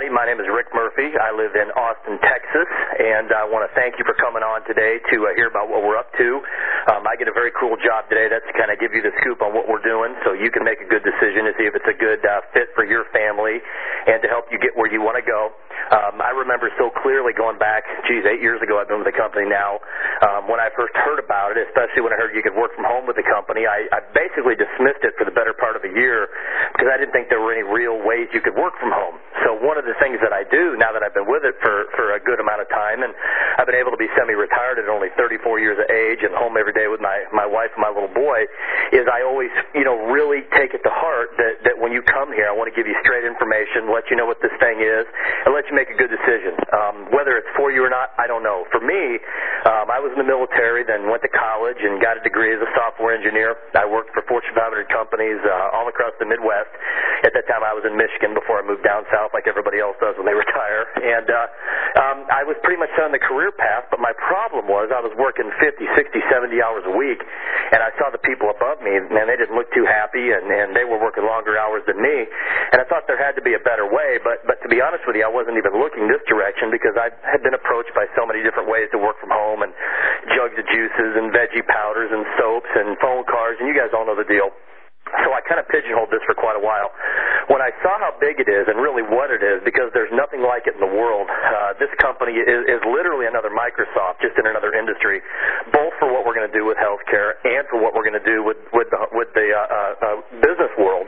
everybody. My name is Rick Murphy. I live in Austin, Texas, and I want to thank you for coming on today to hear about what we're up to. I get a very cool job today. That's to kind of give you the scoop on what we're doing so you can make a good decision to see if it's a good fit for your family and to help you get where you want to go. I remember so clearly going back, 8 years ago I've been with the company now. When I first heard about it, especially when I heard you could work from home with the company, I basically dismissed it for the better part of a year because I didn't think there were any real ways you could work from home. So one of the things that I do now that I've been with it for a good amount of time, and I've been able to be semi-retired at only 34 years of age and home every day with my wife and my little boy, is I always, really take it to heart that when you come here, I want to give you straight information, let you know what this thing is, and let you make a good decision. Whether it's for you or not, I don't know. For me, I was in the military, then went to college and got a degree as a software engineer. I worked for Fortune 500 companies all across the Midwest. At that time, I was in Michigan before I moved down south like everybody else does when they retire. And I was pretty much on the career path, but my problem was I was working 50, 60, 70 hours a week, and I saw the people above me, man, they didn't look too happy, and they were working longer hours than me. And I thought there had to be a better way, but to be honest with you, I wasn't even looking this direction because I had been approached by so many different ways to work from home and jugs of juices and veggie powders and soaps and phone cars, and you guys all know the deal. So I kind of pigeonholed this for quite a while. When I saw how big it is and really what it is, because there's nothing like it in the world, this company is literally another Microsoft, just in another industry, both for what we're going to do with healthcare and for what we're going to do with the business world,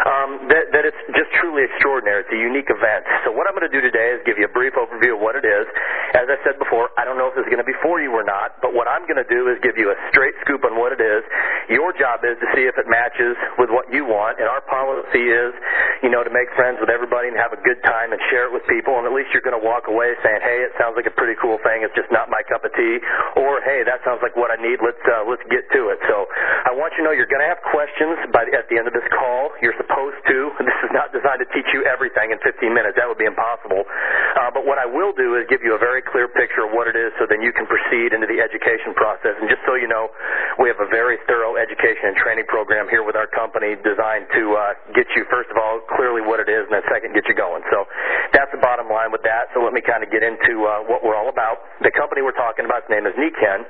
that it's just truly extraordinary. It's a unique event. So what I'm going to do today is give you a brief overview of what it is. As I said before, I don't know if this is going to be for you or not, but what I'm going to do is give you a straight scoop on what it is. Your job is to see if it matches with what you want, and our policy is, to make friends with everybody and have a good time and share it with people, and at least you're going to walk away saying, hey, it sounds like a pretty cool thing, it's just not my cup of tea, or hey, that sounds like what I need, let's get to it. So I want you to know you're going to have questions at the end of this call. You're supposed to. This is not designed to teach you everything in 15 minutes. That would be impossible. But what I will do is give you a very clear picture of what it is so then you can proceed into the education process. And just so you know, we have a very thorough education and training program here with our company designed to get you, first of all, clearly what it is, and then second, get you going. So that's the bottom line with that. So let me kind of get into what we're all about. The company we're talking about, its name is Nikken.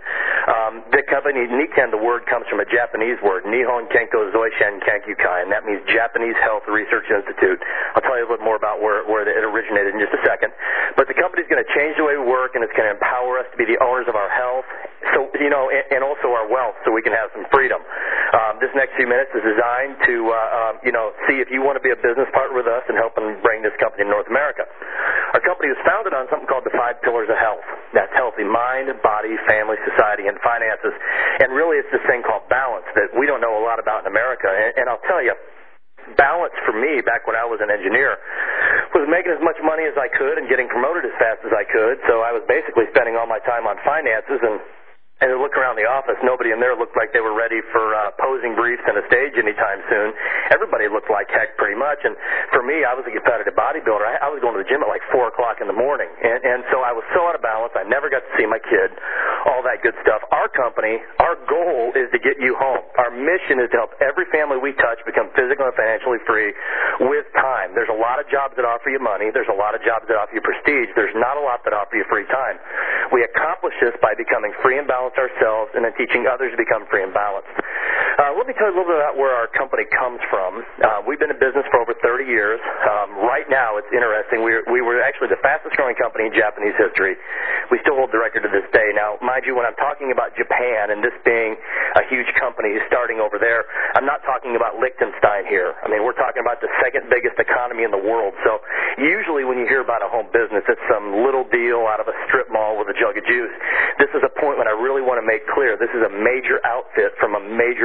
The company, Nikken, the word comes from a Japanese word, Nihon Kenko Zoishen Kankyukai, and that means Japanese Health Research Institute. I'll tell you a little more about where it originated in just a second. But the company's going to change the way we work, and it's going to empower us to be the owners of our health, so and also our wealth, so we can have some freedom. This next few minutes is designed to, see if you want to be a business partner with us and help bring this company to North America. Our company was founded on something called the 5 pillars of health. That's healthy mind, body, family, society, and finances. And really it's this thing called balance that we don't know a lot about in America. And I'll tell you, balance for me back when I was an engineer was making as much money as I could and getting promoted as fast as I could. So I was basically spending all my time on finances, and I look around the office, nobody in there looked like they were ready for posing briefs on a stage anytime soon. Everybody looked like heck pretty much, and for me, I was a competitive bodybuilder. I was going to the gym at like 4 o'clock in the morning, and so I was so out of balance. I never got to see my kid, all that good stuff. Our company, our goal is to get you home. Our mission is to help every family we touch become physically and financially free with time. There's a lot of jobs that offer you money. There's a lot of jobs that offer you prestige. There's not a lot that offer you free time. We accomplish this by becoming free and balanced ourselves and then teaching others to become free and balanced. Let me tell you a little bit about where our company comes from. We've been in business for over 30 years. Right now, it's interesting. We were actually the fastest growing company in Japanese history. We still hold the record to this day. Now, mind you, when I'm talking about Japan and this being a huge company starting over there, I'm not talking about Liechtenstein here. I mean, we're talking about the second biggest economy in the world. So usually when you hear about a home business, it's some little deal out of a strip mall with a jug of juice. This is a point when I really want to make clear this is a major outfit from a major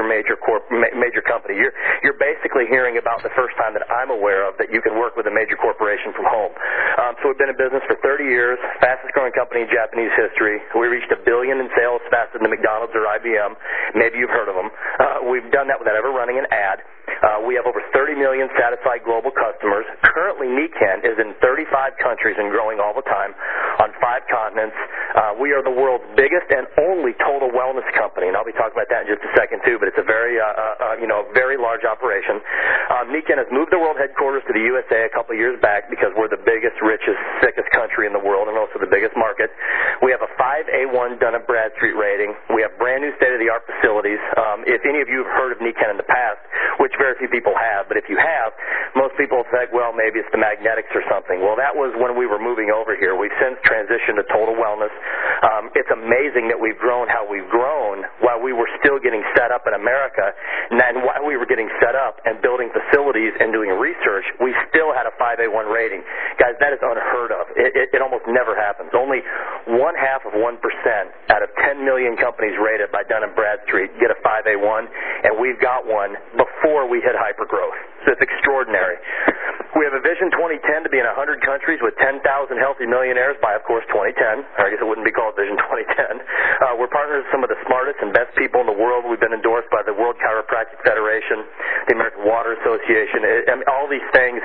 company. You're basically hearing about the first time that I'm aware of that you can work with a major corporation from home. So we've been in business for 30 years, fastest growing company in Japanese history. We reached $1 billion in sales faster than McDonald's or IBM. Maybe you've heard of them. We've done that without ever running an ad. We have over 30 million satisfied global customers. Currently, Nikken is in 35 countries and growing all the time on 5 continents. We are the world's biggest and only total wellness company, and I'll be talking about that in just a second too, but it's a very, very large operation. Nikken has moved their world headquarters to to the USA a couple of years back because we're the biggest, richest, sickest country in the world and also the biggest market. We have a 5A1 Dun & Bradstreet rating. We have brand new state-of-the-art facilities. If any of you have heard of NECAN in the past, which very few people have, but if you have, most people think, well, maybe it's the magnetics or something. Well, that was when we were moving over here. We've since transitioned to total wellness. It's amazing that we've grown how we've grown while we were still getting set up in America. And while we were getting set up and building facilities and doing research, we still had a 5A1 rating. Guys, that is unheard of. It almost never happens. Only 0.5% out of 10 million companies rated by Dun & Bradstreet get a 5A1, and we've got one before we hit hypergrowth. So it's extraordinary. We have a Vision 2010 to be in 100 countries with 10,000 healthy millionaires by, of course, 2010. Or I guess it wouldn't be called Vision 2010. We're partners with some of the smartest and best people in the world. We've been endorsed by the World Chiropractic Federation, the American Water Association. All these things,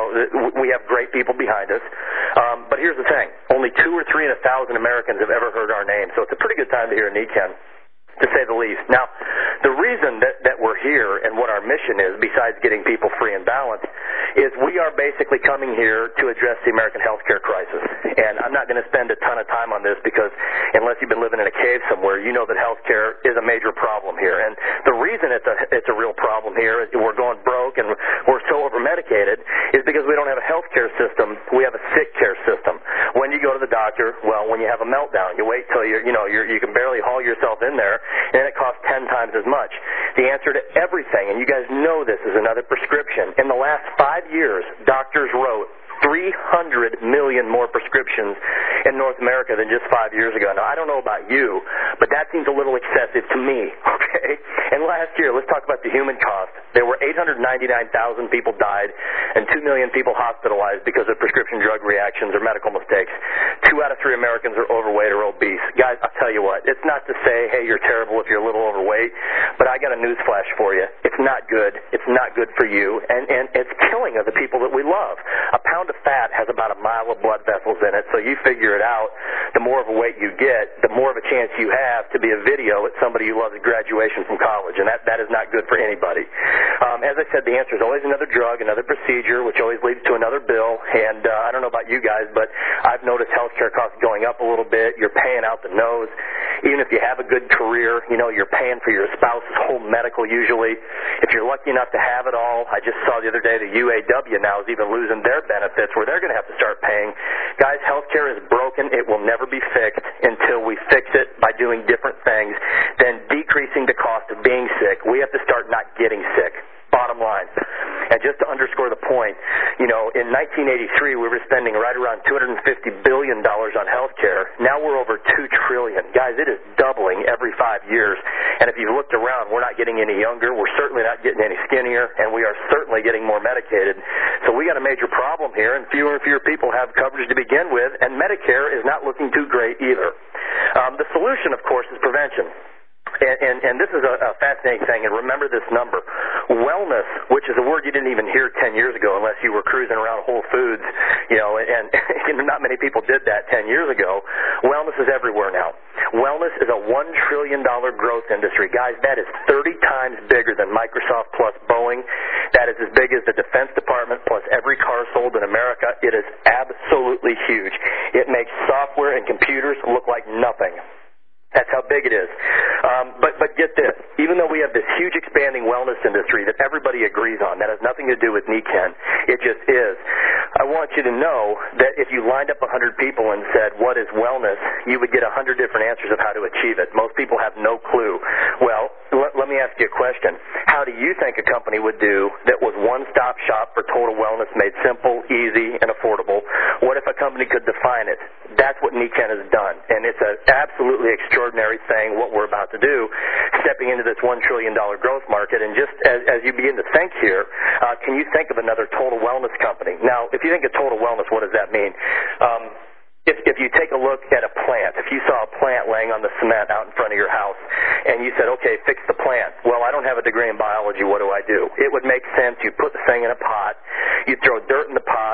we have great people behind us. But here's the thing. Only 2 or 3 in 1,000 Americans have ever heard our name. So it's a pretty good time to hear NECAN, to say the least. Now, the reason that we're here and what our mission is, besides getting people free and balanced, is we are basically coming here to address the American healthcare crisis. And I'm not going to spend a ton of time on this because unless you've been living in a cave somewhere, you know that healthcare is a major problem here. And the reason it's a real problem here is we're going broke and we're so over-medicated is because we don't have a healthcare system. We have a sick care system. When you go to the doctor, well, when you have a meltdown, you wait till you can barely haul yourself in there, and it costs 10 times as much. The answer to everything, and you guys know this, is another prescription. In the last 5 years, doctors wrote 300 million more prescriptions in North America than just 5 years ago. Now, I don't know about you, but that seems a little excessive to me, okay? And last year, let's talk about the human cost. There were 899,000 people died and 2 million people hospitalized because of prescription drug reactions or medical mistakes. 2 out of 3 Americans are overweight or obese. Guys, I'll tell you what, it's not to say, hey, you're terrible if you're a little overweight, but I got a news flash for you. It's not good. It's not good for you, and it's killing of the people that we love. A pound of fat has about a mile of blood vessels in it, so you figure it out. The more of a weight you get, the more of a chance you have to be a video at somebody who loves graduation from college, and that is not good for anybody. As I said, the answer is always another drug, another procedure, which always leads to another bill, and I don't know about you guys, but I've noticed healthcare costs going up a little bit. You're paying out the nose. Even if you have a good career, you're paying for your spouse's whole medical usually. If you're lucky enough to have it all, I just saw the other day the UAW now is even losing their benefits where they're going to have to start paying. Guys, healthcare is broken. It will never be fixed until we fix it by doing different things, then decreasing the cost of being sick. We have to start not getting sick. Bottom line. And just to underscore the point, in 1983 we were spending right around $250 billion on health care. Now we're over $2 trillion. Guys, it is doubling every 5 years. And if you've looked around, we're not getting any younger. We're certainly not getting any skinnier. And we are certainly getting more medicated. So we got a major problem here, and fewer people have coverage to begin with. And Medicare is not looking too great either. The solution, of course, is prevention. And this is a fascinating thing, and remember this number. Wellness, which is a word you didn't even hear 10 years ago unless you were cruising around Whole Foods, and not many people did that 10 years ago. Wellness is everywhere now. Wellness is a $1 trillion growth industry. Guys, that is 30 times bigger than Microsoft plus Boeing. That is as big as the Defense Department plus every car sold in America. It is absolutely huge. It makes software and computers look like nothing. That's how big it is. But get this. Even though we have this huge expanding wellness industry that everybody agrees on, that has nothing to do with NECAN. It just is. I want you to know that if you lined up 100 people and said, what is wellness, you would get 100 different answers of how to achieve it. Most people have no clue. Well, let me ask you a question. How do you think a company would do that was one-stop shop for total wellness, made simple, easy, and affordable? What if a company could define it? That's what NECAN has done, and it's an absolutely extraordinary thing, what we're about to do, stepping into this $1 trillion growth market. And just as you begin to think here, can you think of another total wellness company? Now, if you think of total wellness, what does that mean? If you take a look at a plant, if you saw a plant laying on the cement out in front of your house, and you said, okay, fix the plant. Well, I don't have a degree in biology. What do I do? It would make sense. You put the thing in a pot. You throw dirt in the pot. You put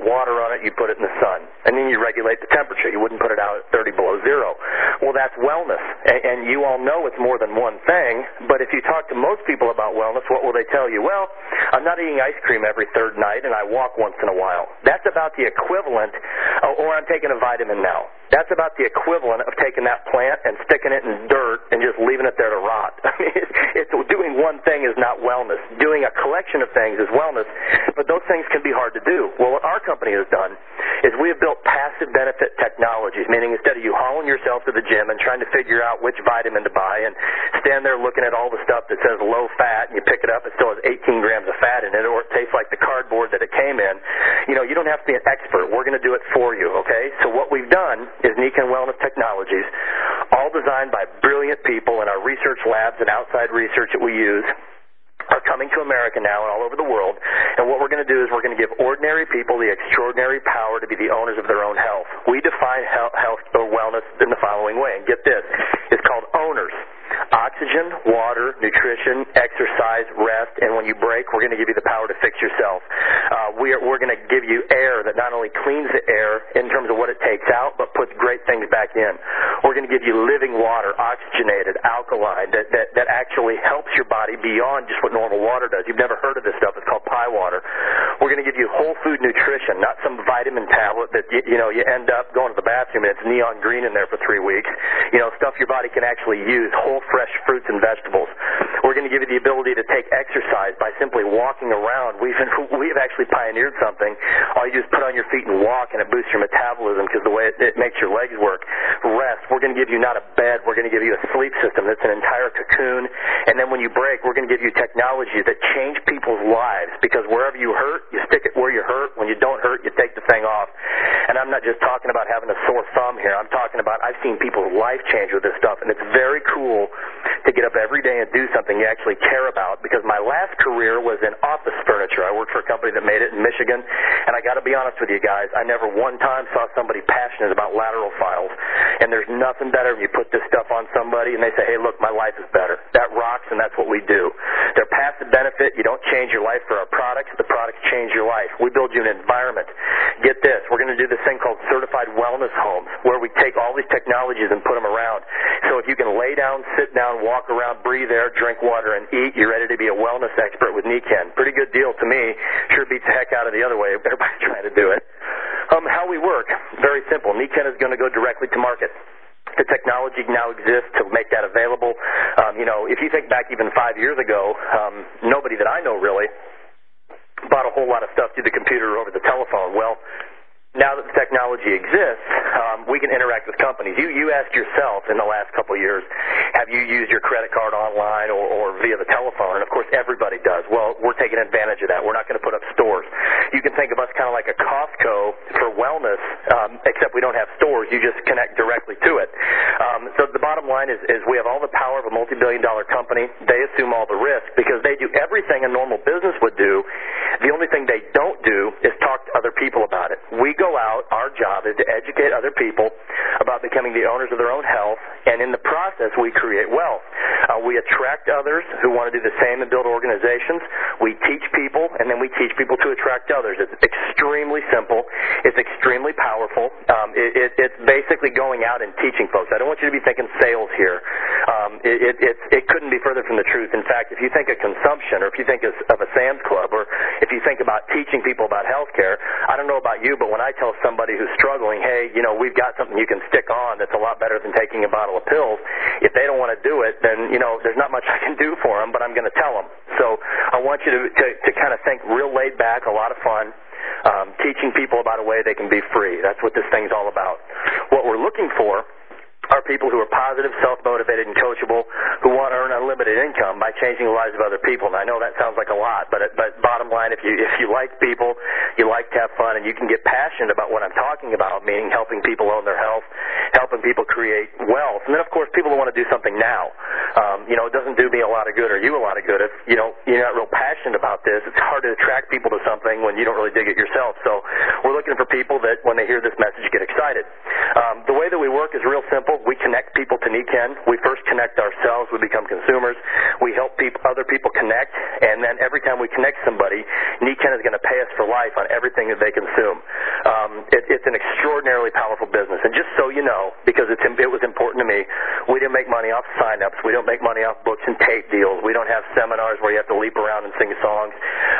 water on it, you put it in the sun. And then you regulate the temperature. You wouldn't put it out at 30 below zero. Well, that's wellness. And you all know it's more than one thing, but if you talk to most people about wellness, what will they tell you? Well, I'm not eating ice cream every third night, and I walk once in a while. That's about the equivalent, or I'm taking a vitamin now. That's about the equivalent of taking that plant and sticking it in dirt and just leaving it there to rot. I mean, it's doing one thing is not wellness. Doing a collection of things is wellness, but those things can be hard to do. Well, what our company has done is we have built passive benefit technologies, meaning instead of you hauling yourself to the gym and trying to figure out which vitamin to buy and stand there looking at all the stuff that says low fat and you pick it up, it still has 18 grams of fat in it, or it tastes like the cardboard that it came in. You know, you don't have to be an expert. We're going to do it for you, okay? So what we've done is Nikken Wellness Technologies, all designed by brilliant people in our research labs and outside research that we use, are coming to America now and all over the world. And what we're going to do is we're going to give ordinary people the extraordinary power to be the owners of their own health. We define health or wellness in the following way. And get this, it's called owners. Oxygen, water, nutrition, exercise, rest, and when you break, we're going to give you the power to fix yourself. We're going to give you air that not only cleans the air in terms of what it takes out, but puts great things back in. We're going to give you living water, oxygenated, alkaline, that actually helps your body beyond just what normal water does. You've never heard of this stuff. It's called pie water. We're going to give you whole food nutrition, not some vitamin tablet that you end up going to the bathroom and it's neon green in there for 3 weeks. Stuff your body can actually use, whole fresh fruits and vegetables. We're going to give you the ability to take exercise by simply walking around. We've actually pioneered something. All you do is put on your feet and walk, and it boosts your metabolism because the way it makes your legs work. Rest. We're going to give you not a bed. We're going to give you a sleep system that's an entire cocoon. And then when you break, we're going to give you technologies that change people's lives because wherever you hurt, you stick it where you hurt. When you don't hurt, you take the thing off. And I'm not just talking about having a sore thumb here. I'm talking about I've seen people's life change with this stuff, and it's very cool to get up every day and do something you actually care about, because my last career was in office furniture. I worked for a company that made it in Michigan, and I got to be honest with you guys, I never one time saw somebody passionate about lateral files, and there's nothing better when you put this stuff on somebody and they say, hey, look, my life is better. That rocks, and that's what we do. They're passive benefit. You don't change your life for our products. The products change your life. We build you an environment. Get this, we're going to do this thing called certified wellness homes, where we take all these technologies and put them around. So if you can lay down, sit down, walk around, breathe air, drink water, and eat, you're ready to be a wellness expert with Nikken. Pretty good deal to me. Sure beats the heck out of the other way. Everybody's trying to do it. How we work, very simple. Nikken is going to go directly to market. The technology now exists to make that available. If you think back even 5 years ago, nobody that I know really bought a whole lot of stuff through the computer or over the telephone. Well, now that the technology exists, we can interact with companies. You ask yourself in the last couple of years, have you used your credit card online or via the telephone? And, of course, everybody does. Well, we're taking advantage of that. We're not going to put up stores. You can think of us kind of like a Costco for wellness, except we don't have stores. You just connect directly to it. So the bottom line is we have all the power of a multi-billion-dollar company. They assume all the risk because they do everything a normal business would do. The only thing they don't do is talk to other people about it. We go out, our job is to educate other people about becoming the owners of their own health, and in the process we create wealth. We attract others who want to do the same and build organizations. We teach people, and then we teach people to attract others. It's extremely simple. It's extremely powerful. It's basically going out and teaching folks. I don't want you to be thinking sales here. It couldn't be further from the truth. In fact, if you think of consumption, or if you think of a Sam's Club, or if you think about teaching people about health care, I don't know about you, but when I tell somebody who's struggling, hey, we've got something you can stick on that's a lot better than taking a bottle of pills, if they don't want to do it, then, there's not much I can do for them, but I'm going to tell them. So I want you to kind of think real laid back, a lot of fun, teaching people about a way they can be free. That's what this thing's all about. What we're looking for are people who are positive, self-motivated, and coachable, who want to earn unlimited income by changing the lives of other people. And I know that sounds like a lot, but bottom line, if you like people, you like to have fun, and you can get passionate about what I'm talking about, meaning helping people own their health, helping people create wealth. And then, of course, people who want to do something now. It doesn't do me a lot of good or you a lot of good if you're not real passionate about this. It's hard to attract people to something when you don't really dig it yourself. So we're looking for people that, when they hear this message, get excited. The way that we work is real simple. We connect people to Nikken. We first connect ourselves. We become consumers. We help other people connect, and then every time we connect somebody, Nikken is going to pay us for life on everything that they consume. It's an extraordinarily powerful business. And just so you know, because it was important to me, we didn't make money off sign-ups. We don't make money off books and tape deals. We don't have seminars where you have to leap around and sing songs.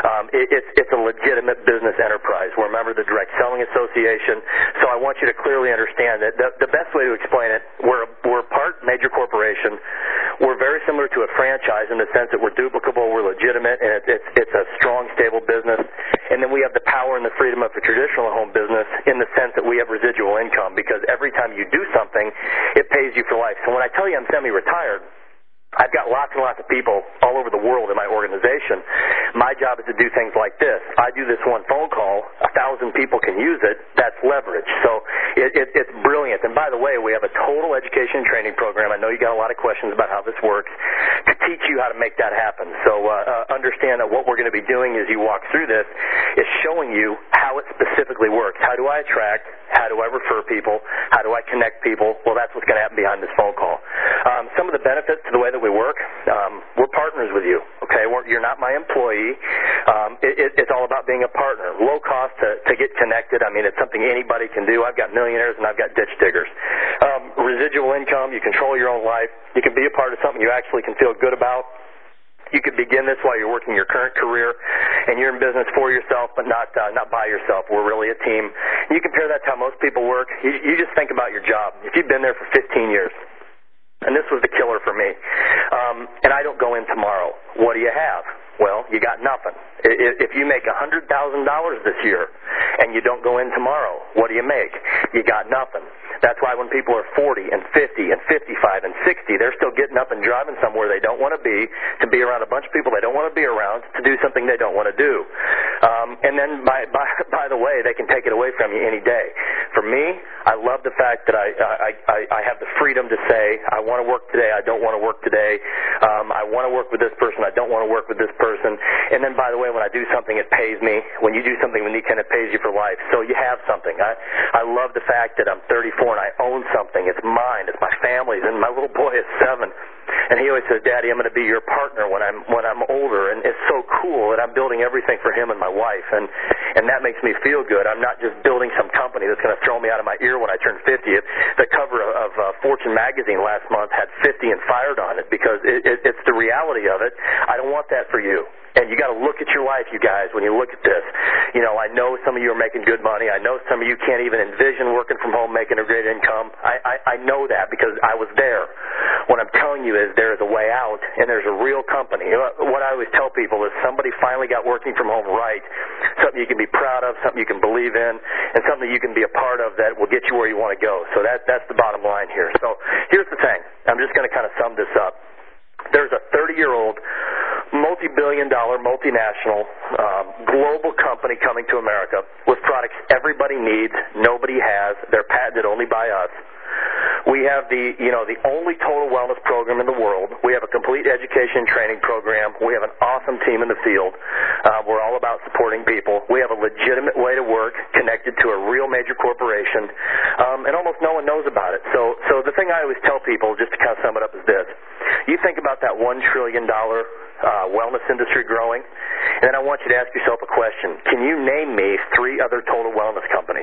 It's a legitimate business enterprise. We're a member of the Direct Selling Association, so I want you to clearly understand that the best way to explain it, we're part major corporation. We're very similar to a franchise in the sense that we're duplicable, we're legitimate, and it's a strong, stable business. And then we have the power and the freedom of a traditional home business in the sense that we have residual income, because every time you do something, it pays you for life. So when I tell you I'm semi-retired, I've got lots and lots of people all over the world in my organization. My job is to do things like this. I do this one phone call. 1,000 people can use it. That's leverage. So it's brilliant. And by the way, we have a total education and training program. I know you got a lot of questions about how this works, to teach you how to make that happen. So understand that what we're going to be doing as you walk through this is showing you how it specifically works. How do I attract? How do I refer people? How do I connect people? Well, that's what's going to happen behind this phone call. Some of the benefits to the way that we work, we're partners with you, okay? You're not my employee. It's all about being a partner. Low cost to get connected. I mean, it's something anybody can do. I've got millionaires and I've got ditch diggers. Residual income, you control your own life. You can be a part of something you actually can feel good about. You could begin this while you're working your current career, and you're in business for yourself, but not by yourself. We're really a team. You compare that to how most people work. You just think about your job. If you've been there for 15 years, and this was the killer for me, and I don't go in tomorrow, what do you have? Well, you got nothing. If you make $100,000 this year and you don't go in tomorrow, what do you make? You got nothing. That's why when people are 40 and 50 and 55 and 60, they're still getting up and driving somewhere they don't want to be around a bunch of people they don't want to be around, to do something they don't want to do. And then, by the way, they can take it away from you any day. For me, I love the fact that I have the freedom to say, I want to work today, I don't want to work today. I want to work with this person, I don't want to work with this person. And then, by the way, when I do something, it pays me. When you do something with Nikken, it pays you for life. So you have something. I love the fact that I'm 34 and I own something. It's mine. It's my family's. And my little boy is 7. And he always says, Daddy, I'm going to be your partner when I'm older. And it's so cool that I'm building everything for him and my wife. And that makes me feel good. I'm not just building some company that's going to throw me out of my ear when I turn 50. The cover of Fortune magazine last month had 50 and fired on it, because it's the reality of it. I don't want that for you. And you got to look at your life, you guys, when you look at this. You know, I know some of you are making good money. I know some of you can't even envision working from home, making a great income. I know that because I was there. What I'm telling you is there is a way out, and there's a real company. What I always tell people is somebody finally got working from home right, something you can be proud of, something you can believe in, and something you can be a part of that will get you where you want to go. So that's the bottom line here. So here's the thing. I'm just going to kind of sum this up. There's a 30-year-old, multi-billion-dollar, multinational, global company coming to America with products everybody needs, nobody has. They're patented only by us. We have the only total wellness program in the world. We have a complete education and training program. We have an awesome team in the field. We're all about supporting people. We have a legitimate way to work connected to a real major corporation, and almost no one knows about it. So the thing I always tell people, just to kind of sum it up, is this. You think about that $1 trillion wellness industry growing, and then I want you to ask yourself a question. Can you name me 3 other total wellness companies?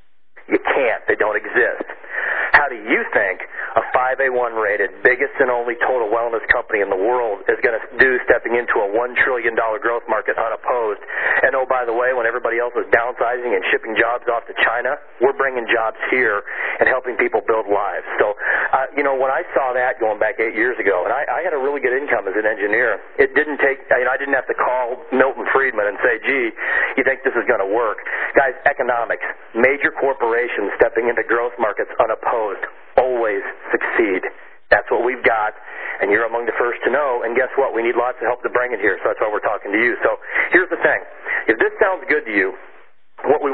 You can't. They don't exist. How do you think a 5A1 rated, biggest and only total wellness company in the world is going to do stepping into a $1 trillion growth market unopposed? And oh, by the way, when everybody else is downsizing and shipping jobs off to China, we're bringing jobs here and helping people build lives. So, when I saw that going back 8 years ago, and I had a really good income as an engineer, it didn't take, I didn't have to call Milton Friedman and say, gee, you think this is going to work? Guys, economics, major corporations stepping into growth markets unopposed always succeed. That's what we've got, and you're among the first to know. And guess what? We need lots of help to bring it here, so that's why we're talking to you. So here's the thing. If this sounds good to you, what we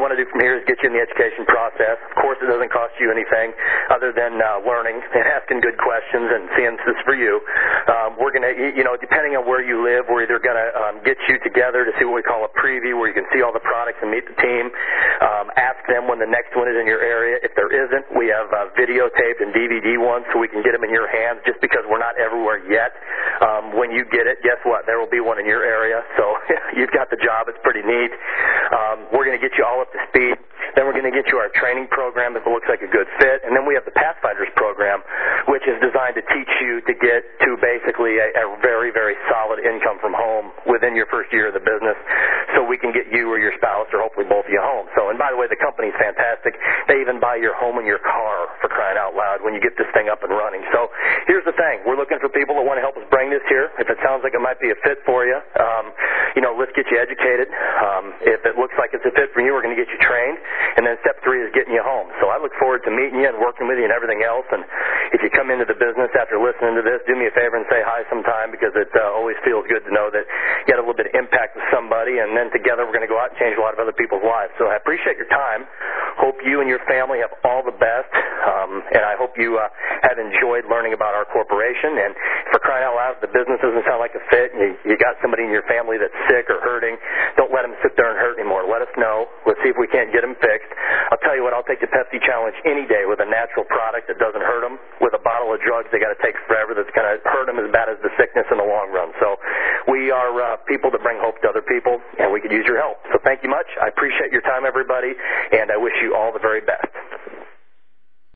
want to do from here is get you in the education process. Of course, it doesn't cost you anything other than learning and asking good questions and seeing this is for you. We're going to, depending on where you live, we're either going to get you together to see what we call a preview, where you can see all the products and meet the team. Ask them when the next one is in your area. If there isn't, we have videotaped and DVD ones so we can get them in your hands, just because we're not everywhere yet. When you get it, guess what? There will be one in your area. So you've got the job. It's pretty neat. We're going to get you all up to speed. Then we're going to get you our training program if it looks like a good fit. And then we have the Pathfinders program, which is designed to teach you to get to basically a very, very solid income from home within your first year of the business, so we can get you or your spouse or hopefully both of you home. So, and by the way, the company's fantastic. They even buy your home and your car, for crying out loud, when you get this thing up and running. So here's the thing. We're looking for people that want to help us bring this here. If it sounds like it might be a fit for you, let's get you educated. If it looks like it's a fit for you, we're going to get you trained. And then step 3 is getting you home. So I look forward to meeting you and working with you and everything else. And if you come into the business after listening to this, do me a favor and say hi sometime, because it always feels good to know that you had a little bit of impact with somebody, and then together we're going to go out and change a lot of other people's lives. So I appreciate your time. Hope you and your family have all the best, and I hope you have enjoyed learning about our corporation. And for crying out loud, if the business doesn't sound like a fit, and you got somebody in your family that's sick or hurting, don't let them sit there and hurt anymore. Let us know. Let's see if we can't get them fixed. I'll tell you what, I'll take the Pepsi Challenge any day with a natural product that doesn't hurt them. With a bottle of drugs they got to take forever that's going to hurt them as bad as the sickness in the long run. So we are people that bring hope to other people, and we could use your help. So thank you much. I appreciate your time, everybody, and I wish you all the very best.